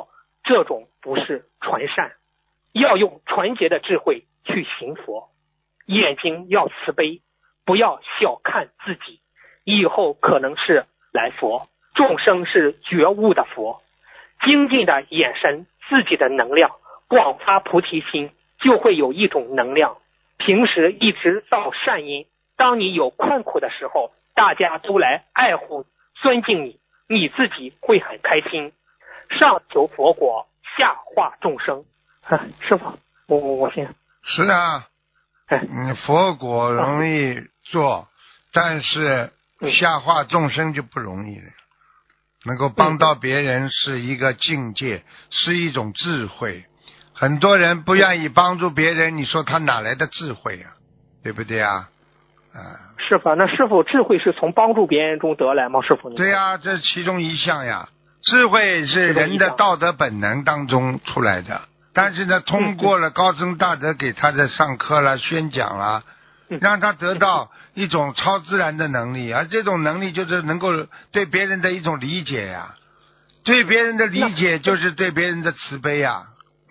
这种不是纯善。要用纯洁的智慧去行佛，眼睛要慈悲，不要小看自己，以后可能是来佛，众生是觉悟的佛。精进的眼神自己的能量，广发菩提心，就会有一种能量。平时一直造善因，当你有困苦的时候，大家都来爱护尊敬你，你自己会很开心。上求佛果，下化众生。师傅，我先。 是啊，佛果容易做，但是下化众生就不容易了。能够帮到别人是一个境界，是一种智慧。很多人不愿意帮助别人，你说他哪来的智慧啊？对不对啊？ 师傅，那师傅智慧是从帮助别人中得来吗？师傅， 对呀，这是其中一项呀。智慧是人的道德本能当中出来的。但是呢，通过了高僧大德给他的上课了、宣讲了，让他得到一种超自然的能力，而这种能力就是能够对别人的一种理解呀，对别人的理解就是对别人的慈悲呀。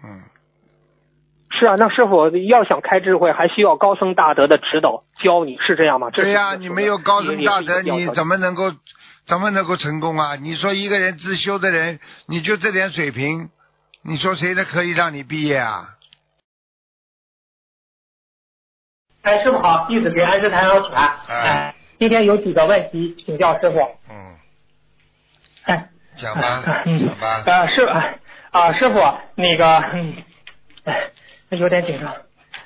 是啊，那师傅要想开智慧，还需要高僧大德的指导教你，是这样吗？ 对呀，你没有高僧大德，你怎么能够成功啊？你说一个人自修的人，你就这点水平，你说谁的可以让你毕业啊？ 师傅好，弟子给安师台长传。今天有几个问题请教师傅。 讲吧，讲吧。 师傅，那个，有点紧张。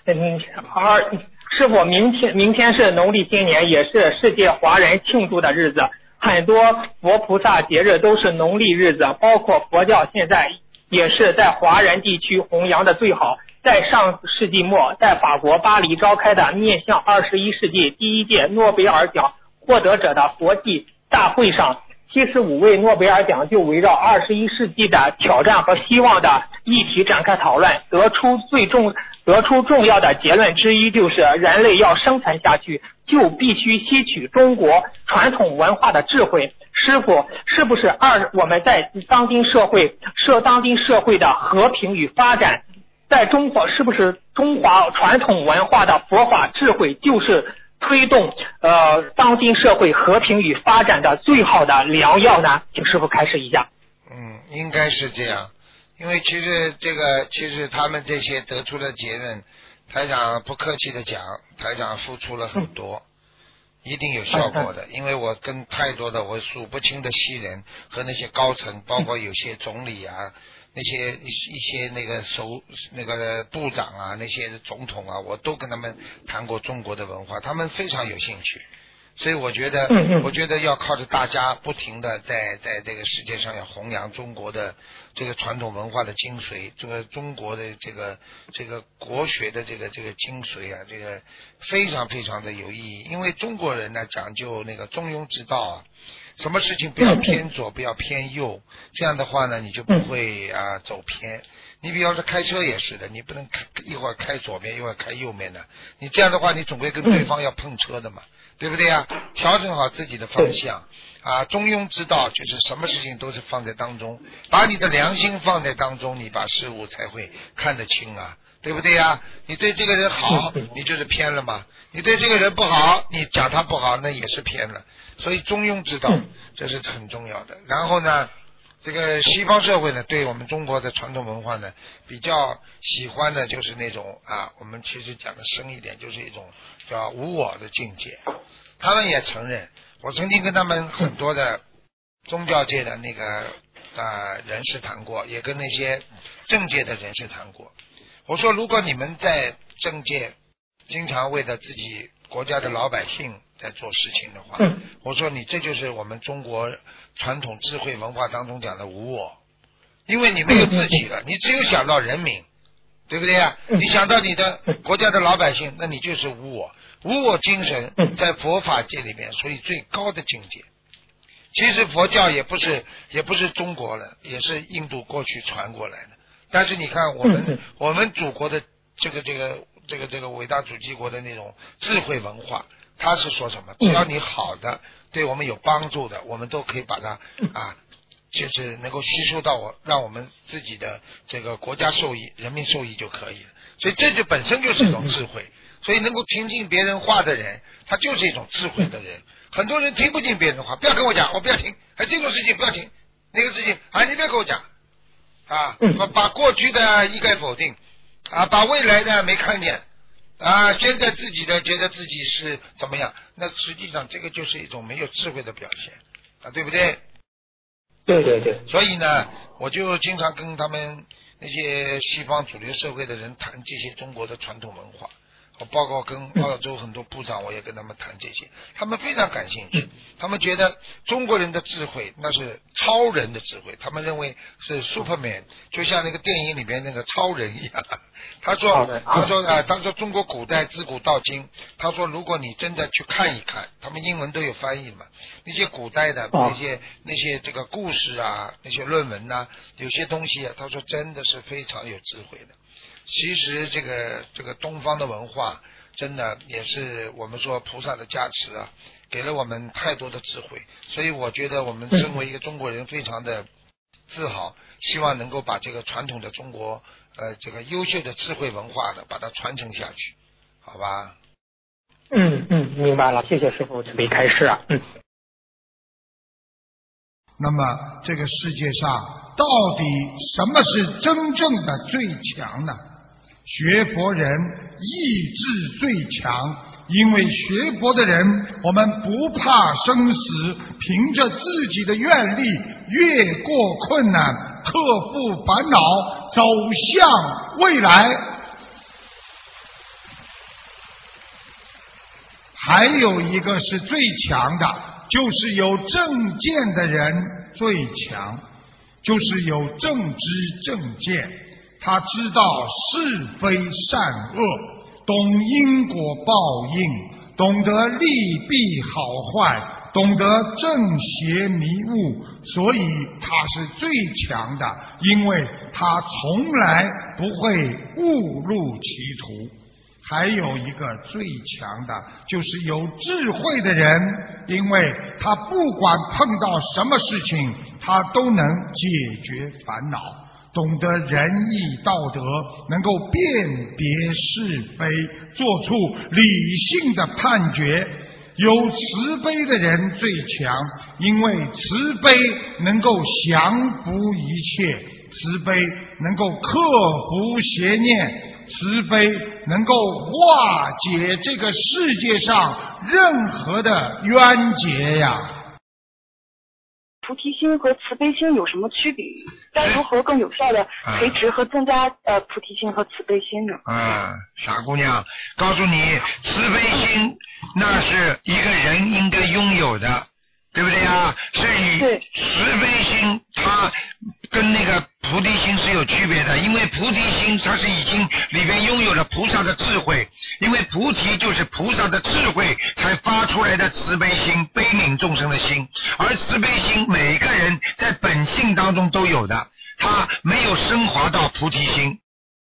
师傅，明天是农历新年，也是世界华人庆祝的日子。很多佛菩萨节日都是农历日子，包括佛教现在也是在华人地区弘扬的最好。在上世纪末，在法国巴黎召开的面向21世纪第一届诺贝尔奖获得者的佛系大会上，75位诺贝尔奖就围绕21世纪的挑战和希望的议题展开讨论，得出重要的结论之一，就是人类要生存下去，就必须吸取中国传统文化的智慧。师傅，是不是我们在当今社会的和平与发展，在中国是不是中华传统文化的佛法智慧就是推动当今社会和平与发展的最好的良药呢？请师傅开示一下。 应该是这样，因为其实他们这些得出的结论，台长不客气的讲，台长付出了很多，一定有效果的。因为我跟太多的我数不清的西人和那些高层，包括有些总理啊。那些一些那个部长啊，那些总统啊，我都跟他们谈过中国的文化，他们非常有兴趣。所以我觉得要靠着大家不停的在这个世界上要弘扬中国的这个传统文化的精髓，这个中国的这个国学的这个精髓啊，这个非常非常的有意义。因为中国人呢讲究那个中庸之道啊。什么事情不要偏左，不要偏右，这样的话呢，你就不会走偏。你比方说开车也是的，你不能一会儿开左面，一会儿开右面的，你这样的话，你总归跟对方要碰车的嘛，对不对啊？调整好自己的方向中庸之道就是什么事情都是放在当中，把你的良心放在当中，你把事物才会看得清啊。对不对呀？你对这个人好，你就是偏了嘛；你对这个人不好，你讲他不好，那也是偏了。所以中庸之道这是很重要的。然后呢，这个西方社会呢，对我们中国的传统文化呢，比较喜欢的就是那种我们其实讲的深一点，就是一种叫无我的境界。他们也承认，我曾经跟他们很多的宗教界的那个人士谈过，也跟那些政界的人士谈过。我说，如果你们在政界经常为了自己国家的老百姓在做事情的话，我说你这就是我们中国传统智慧文化当中讲的无我，因为你没有自己了，你只有想到人民，对不对啊？你想到你的国家的老百姓，那你就是无我。无我精神在佛法界里面属于最高的境界。其实佛教也不是中国的，也是印度过去传过来的。但是你看我们祖国的这个伟大祖籍国的那种智慧文化，它是说什么？只要你好的，对我们有帮助的，我们都可以把它就是能够吸收到让我们自己的这个国家受益、人民受益就可以了。所以这就本身就是一种智慧。所以能够听进别人话的人，他就是一种智慧的人。很多人听不进别人的话，不要跟我讲，我不要听。这种事情不要听，那个事情你别跟我讲啊！把过去的一概否定啊，把未来的没看见啊，现在自己的觉得自己是怎么样，那实际上这个就是一种没有智慧的表现啊，对不对？ 对对对。 所以呢，我就经常跟他们那些西方主流社会的人谈这些中国的传统文化。我包括跟澳洲很多部长，我也跟他们谈这些，他们非常感兴趣。他们觉得中国人的智慧那是超人的智慧，他们认为是 Superman， 就像那个电影里面那个超人一样。他说中国古代自古到今，他说如果你真的去看一看，他们英文都有翻译嘛，那些古代的那些这个故事啊，那些论文啊，有些东西啊，他说真的是非常有智慧的。其实这个东方的文化真的也是我们说菩萨的加持啊，给了我们太多的智慧，所以我觉得我们身为一个中国人非常的自豪，希望能够把这个传统的中国这个优秀的智慧文化的把它传承下去，好吧？ 明白了，谢谢师父慈悲开示啊。 那么这个世界上到底什么是真正的最强呢？学佛人意志最强，因为学佛的人我们不怕生死，凭着自己的愿力越过困难，克服烦恼，走向未来。还有一个是最强的，就是有正见的人最强，就是有正知正见，他知道是非善恶，懂因果报应，懂得利弊好坏，懂得正邪迷雾，所以他是最强的，因为他从来不会误入歧途。还有一个最强的，就是有智慧的人，因为他不管碰到什么事情，他都能解决烦恼，懂得仁义道德，能够辨别是非，做出理性的判决。有慈悲的人最强，因为慈悲能够降服一切，慈悲能够克服邪念，慈悲能够化解这个世界上任何的冤结呀。 菩提心和慈悲心有什么区别？该如何更有效的培植和增加菩提心和慈悲心呢？ 傻姑娘，告诉你，慈悲心那是一个人应该拥有的，对不对啊？是与慈悲心它跟那个菩提心是有区别的，因为菩提心它是已经里边拥有了菩萨的智慧，因为菩提就是菩萨的智慧才发出来的慈悲心，悲悯众生的心，而慈悲心每个人在本性当中都有的，它没有升华到菩提心。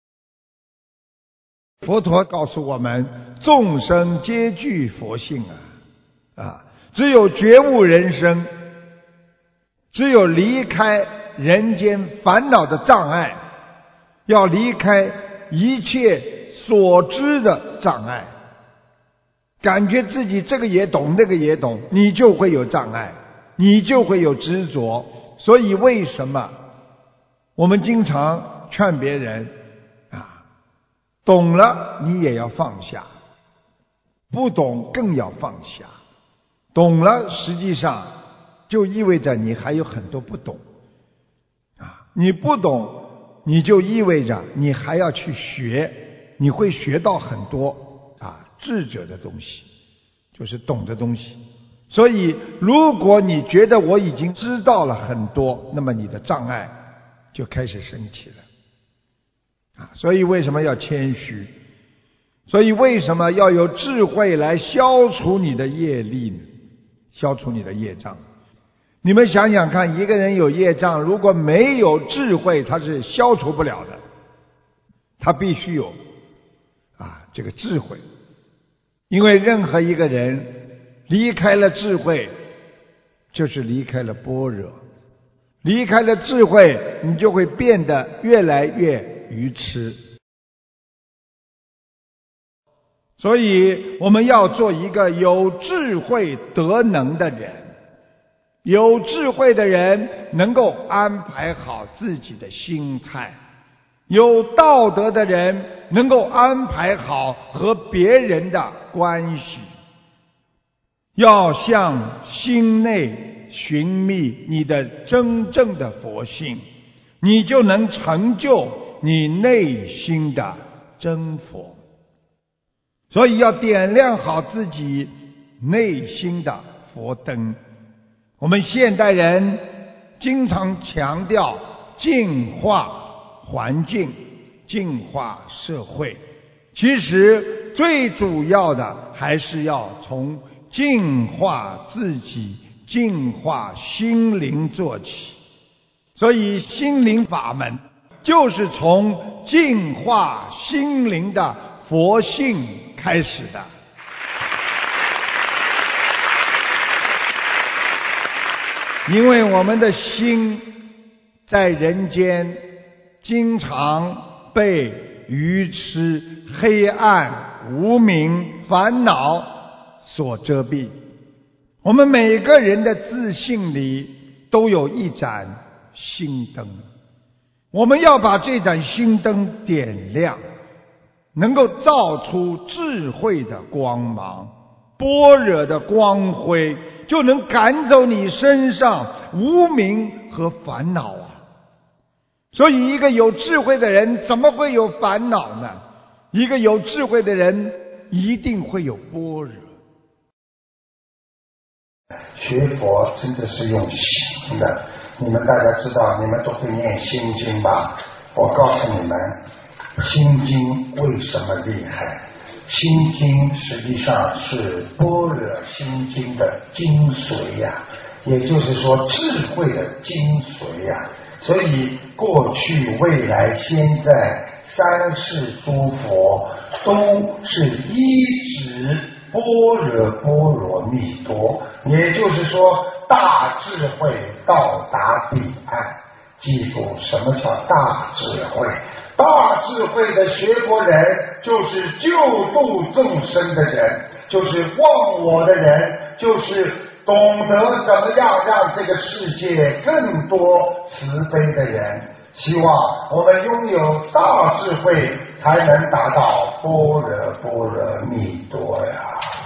佛陀告诉我们，众生皆具佛性只有觉悟人生，只有离开人间烦恼的障碍，要离开一切所知的障碍，感觉自己这个也懂那个也懂，你就会有障碍，你就会有执着。所以为什么我们经常劝别人懂了你也要放下，不懂更要放下。懂了实际上就意味着你还有很多不懂你不懂你就意味着你还要去学，你会学到很多智者的东西，就是懂的东西。所以如果你觉得我已经知道了很多，那么你的障碍就开始升起了所以为什么要谦虚？所以为什么要有智慧来消除你的业力呢？消除你的业障。你们想想看，一个人有业障，如果没有智慧，他是消除不了的，他必须有这个智慧。因为任何一个人离开了智慧，就是离开了般若， 离开了智慧，你就会变得越来越愚痴。所以我们要做一个有智慧德能的人。有智慧的人能够安排好自己的心态，有道德的人能够安排好和别人的关系。要向心内寻觅你的真正的佛性，你就能成就你内心的真佛。所以要点亮好自己内心的佛灯。我们现代人经常强调净化环境、净化社会，其实最主要的还是要从净化自己、净化心灵做起。所以心灵法门就是从净化心灵的佛性开始的。因为我们的心在人间经常被愚痴、黑暗、无明、烦恼所遮蔽。我们每个人的自信里都有一盏心灯，我们要把这盏心灯点亮，能够照出智慧的光芒，般若的光辉，就能赶走你身上无明和烦恼啊！所以一个有智慧的人怎么会有烦恼呢？一个有智慧的人一定会有般若。 学佛真的是用心的，你们大家知道，你们都会念心经吧？我告诉你们，心经为什么厉害？心经实际上是般若心经的精髓呀，也就是说智慧的精髓呀。所以过去、未来、现在三世诸佛都是依止般若波罗蜜多，也就是说大智慧到达彼岸。记住什么叫大智慧？大智慧的学佛人就是救度众生的人，就是忘我的人，就是懂得怎么样让这个世界更多慈悲的人。希望我们拥有大智慧，才能达到般若波罗蜜多呀。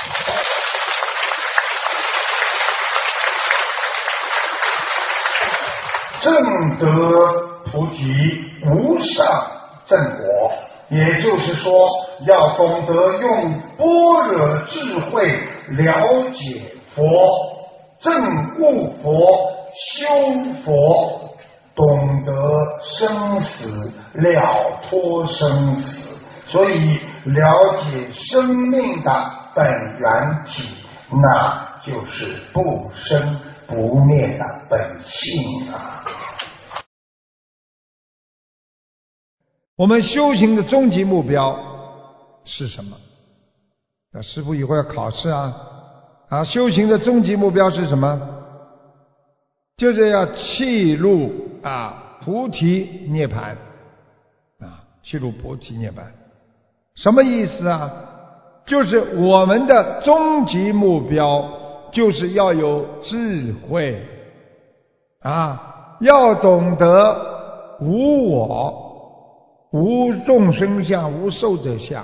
正得菩提无上正果，也就是说要懂得用般若智慧了解佛，证悟佛，修佛，懂得生死，了脱生死。所以了解生命的本源体，那就是不生不灭的本性啊。 我们修行的终极目标是什么？师父以后要考试啊！修行的终极目标是什么？就是要契入菩提涅槃契入菩提涅槃。什么意思啊？就是我们的终极目标就是要有智慧要懂得无我。无众生相，无寿者相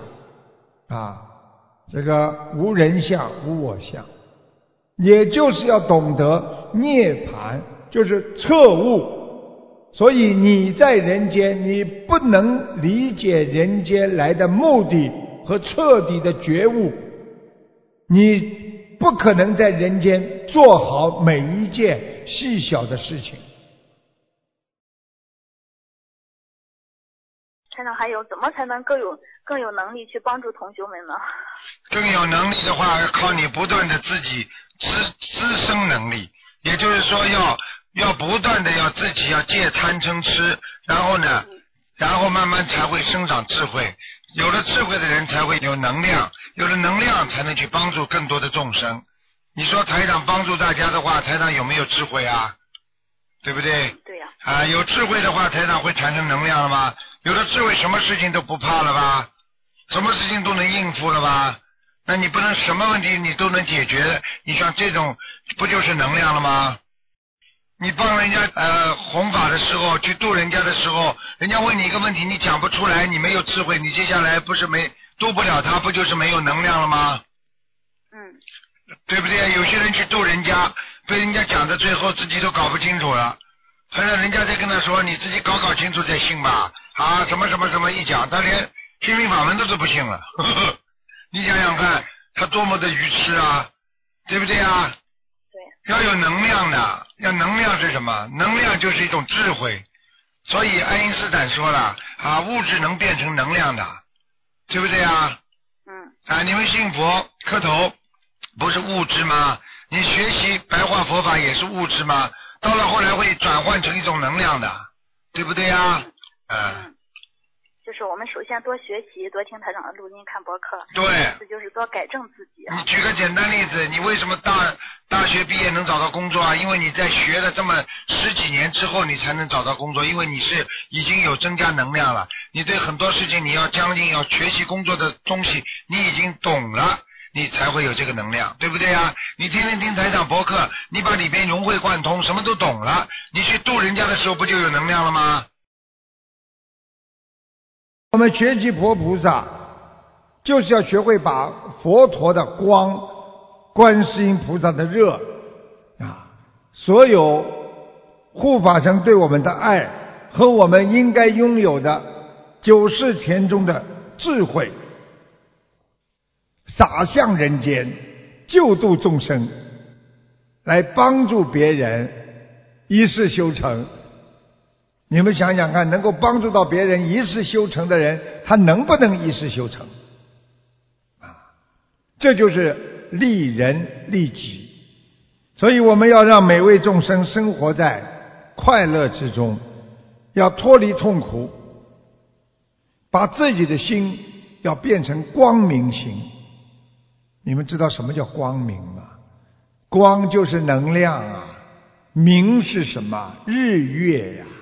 这个无人相，无我相，也就是要懂得涅槃，就是彻悟。所以你在人间，你不能理解人间来的目的和彻底的觉悟，你不可能在人间做好每一件细小的事情。 台长，还有怎么才能更有能力去帮助同学们呢？ 更有能力的话，要靠你不断的自己滋生能力，也就是说要不断的自己要戒贪嗔痴，然后慢慢才会生长智慧。有了智慧的人才会有能量，有了能量才能去帮助更多的众生。你说台长帮助大家的话，台长有没有智慧啊？对不对？ 对。 啊，有智慧的话，台长会产生能量了吗？有了智慧，什么事情都不怕了吧？什么事情都能应付了吧？那你不能什么问题你都能解决，你像这种不就是能量了吗？你帮人家弘法的时候，去度人家的时候，人家问你一个问题，你讲不出来，你没有智慧，你接下来不是度不了他，不就是没有能量了吗？对不对？有些人去度人家，被人家讲的最后自己都搞不清楚了，后来人家再跟他说，你自己搞清楚再信吧。啊，什么什么什么一讲，他连心灵法门都不信了。呵呵，你想想看，他多么的愚痴啊，对不对啊？对。要有能量的，要能量是什么？能量就是一种智慧。所以爱因斯坦说了啊，物质能变成能量的，对不对啊？啊，你们信佛磕头不是物质吗？你学习白话佛法也是物质吗？到了后来会转换成一种能量的，对不对呀？ 就是我们首先多学习，多听台长的录音，看播客。 对。 这就是多改正自己。 你举个简单例子，你为什么大学毕业能找到工作啊？因为你在学了这么10几年之后，你才能找到工作，因为你是已经有增加能量了。你对很多事情你要将近要学习工作的东西，你已经懂了。你才会有这个能量，对不对啊？你天天听台长博客，你把里边融会贯通，什么都懂了，你去度人家的时候不就有能量了吗？ 我们学习佛菩萨，就是要学会把佛陀的光、观世音菩萨的热啊，所有护法神对我们的爱和我们应该拥有的九世田中的智慧，洒向人间，救度众生，来帮助别人一世修成。你们想想看，能够帮助到别人一世修成的人，他能不能一世修成？这就是利人利己。所以我们要让每位众生生活在快乐之中，要脱离痛苦，把自己的心要变成光明心。你们知道什么叫光明吗？光就是能量啊，明是什么？日月呀，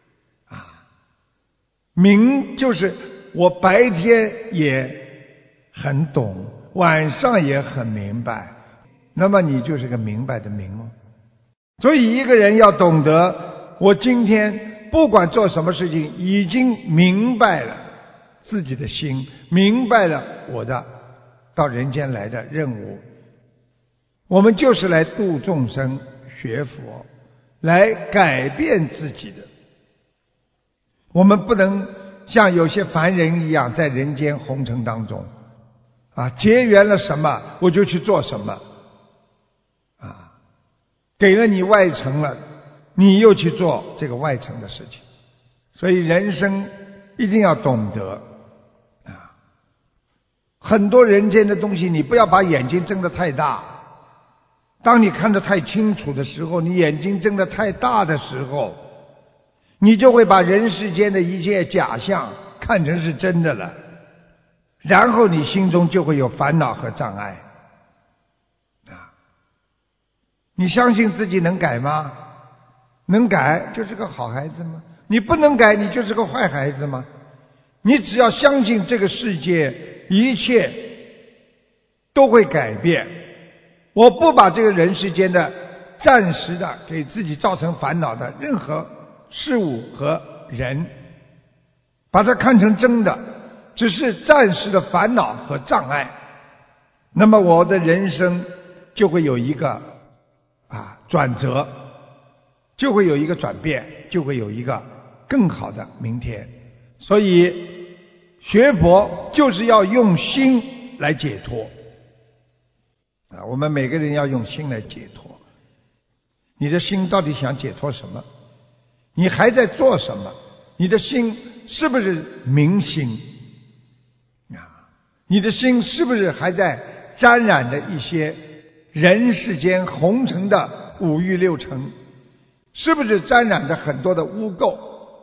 明就是我白天也很懂，晚上也很明白，那么你就是个明白的明哦。所以一个人要懂得，我今天不管做什么事情，已经明白了自己的心，明白了我的到人间来的任务，我们就是来度众生、学佛，来改变自己的。我们不能像有些凡人一样，在人间红尘当中结缘了什么我就去做什么给了你外层了，你又去做这个外层的事情。所以人生一定要懂得很多人间的东西，你不要把眼睛睁得太大。当你看得太清楚的时候，你眼睛睁得太大的时候，你就会把人世间的一切假象看成是真的了，然后你心中就会有烦恼和障碍你相信自己能改吗？能改就是个好孩子吗？你不能改，你就是个坏孩子吗？你只要相信这个世界一切都会改变，我不把这个人世间的暂时的给自己造成烦恼的任何事物和人，把它看成真的，只是暂时的烦恼和障碍，那么我的人生就会有一个转折，就会有一个转变，就会有一个更好的明天。所以学佛就是要用心来解脱我们每个人要用心来解脱。你的心到底想解脱什么？你还在做什么？你的心是不是明心你的心是不是还在沾染着一些人世间红尘的五欲六尘？是不是沾染着很多的污垢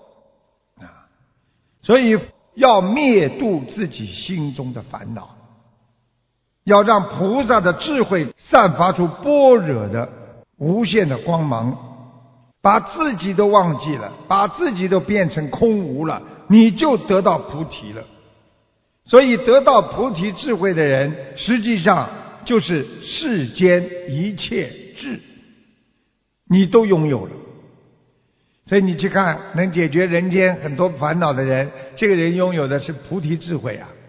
所以要灭度自己心中的烦恼，要让菩萨的智慧散发出般若的无限的光芒， 把自己都忘记了，把自己都变成空无了，你就得到菩提了。所以得到菩提智慧的人，实际上就是世间一切智，你都拥有了。所以你去看能解决人间很多烦恼的人，这个人拥有的是菩提智慧啊。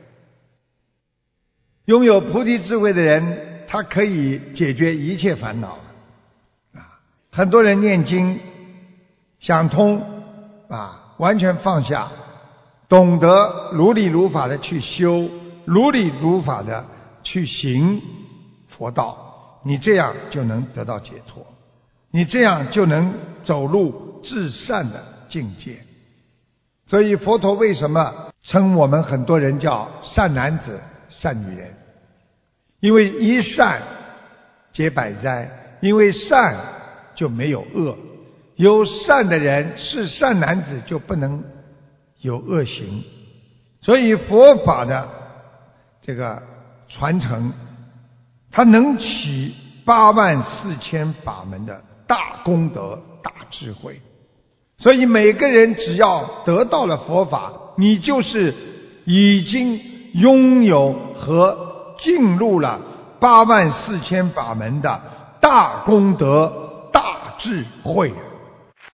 拥有菩提智慧的人，他可以解决一切烦恼啊。很多人念经想通啊，完全放下，懂得如理如法的去修，如理如法的去行佛道，你这样就能得到解脱，你这样就能走入至善的境界。所以佛陀为什么称我们很多人叫善男子善女人？因为一善解百灾，因为善就没有恶，有善的人是善男子就不能有恶行。所以佛法的这个传承，它能起84000法门的大功德大智慧。所以每个人只要得到了佛法，你就是已经拥有和进入了84000法门的大功德大智慧。